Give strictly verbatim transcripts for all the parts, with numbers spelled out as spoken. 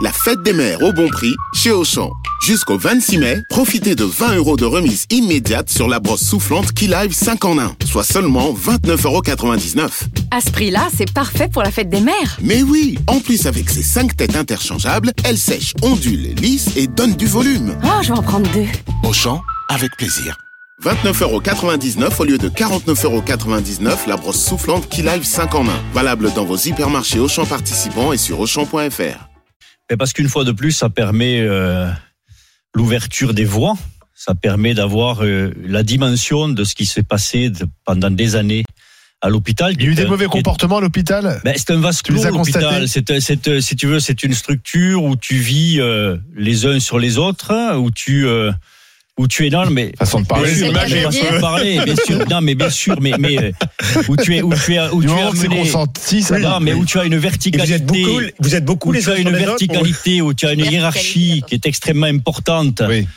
La fête des mères au bon prix chez Auchan. Jusqu'au vingt-six mai, profitez de vingt euros de remise immédiate sur la brosse soufflante Key-Live cinq en un, soit seulement vingt-neuf euros quatre-vingt-dix-neuf. À ce prix-là, c'est parfait pour la fête des mères. Mais oui, en plus avec ses cinq têtes interchangeables, elle sèche, ondule, lisse et donne du volume. Oh, je vais en prendre deux. Auchan, avec plaisir. vingt-neuf euros quatre-vingt-dix-neuf au lieu de quarante-neuf euros quatre-vingt-dix-neuf, la brosse soufflante Key-Live cinq en un. Valable dans vos hypermarchés Auchan participants et sur Auchan point F R. Et parce qu'une fois de plus, ça permet euh, l'ouverture des voies. Ça permet d'avoir euh, la dimension de ce qui s'est passé de, pendant des années à l'hôpital. Il y a eu des mauvais comportements à l'hôpital. Ben, c'est un vase clos, l'hôpital. C'est, c'est, si tu veux, c'est une structure où tu vis euh, les uns sur les autres, où tu... Euh, où tu es dans mais façon de parler, bien sûr, façon de parler, bien sûr, non mais bien sûr, mais mais où tu es où tu es où tu es amené, consenti, ça non mais où tu as une verticalité, vous êtes beaucoup, vous êtes beaucoup où les tu as une verticalité, où tu as une hiérarchie qui est extrêmement importante, oui.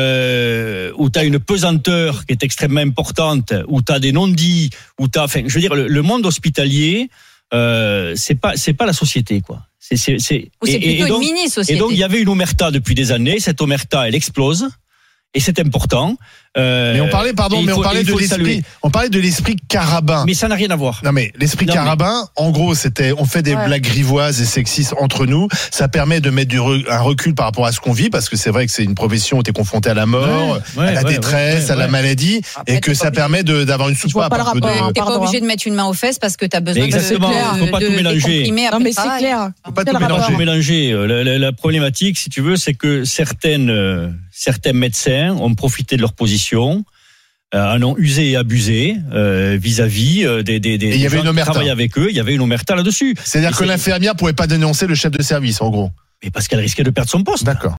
euh, où tu as une pesanteur qui est extrêmement importante, où tu as des non-dits, où tu as, enfin, je veux dire, le, le monde hospitalier, euh, c'est pas c'est pas la société quoi. C'est c'est c'est, Ou c'est et, plutôt et donc, une mini-société. Et donc il y avait une omerta depuis des années, cette omerta elle explose. Et c'est important. Euh, mais on parlait, pardon, mais faut, on parlait de l'esprit. On parlait de l'esprit carabin. Mais ça n'a rien à voir. Non, mais l'esprit non, carabin, mais... en gros, c'était, on fait des ouais. blagues grivoises et sexistes entre nous. Ça permet de mettre du re, un recul par rapport à ce qu'on vit, parce que c'est vrai que c'est une profession où t'es confronté à la mort, ouais, ouais, à la ouais, détresse, ouais, ouais, à la maladie, Après, et que ça permet de, d'avoir une soupape. Pas un peu de... T'es pas obligé de mettre une main aux fesses parce que t'as besoin Exactement. de. Exactement. Faut pas tout mélanger. Non, mais c'est clair. Faut pas tout mélanger. mélanger. La, la, la problématique, si tu veux, c'est que certaines, euh, certains médecins ont profité de leur position. Euh, en ont usé et abusé euh, vis-à-vis euh, des, des, des gens qui travaillent avec eux. Il y avait une omerta là-dessus. C'est-à-dire et que c'est... l'infirmière pouvait pas dénoncer le chef de service, en gros. Mais parce qu'elle risquait de perdre son poste. D'accord.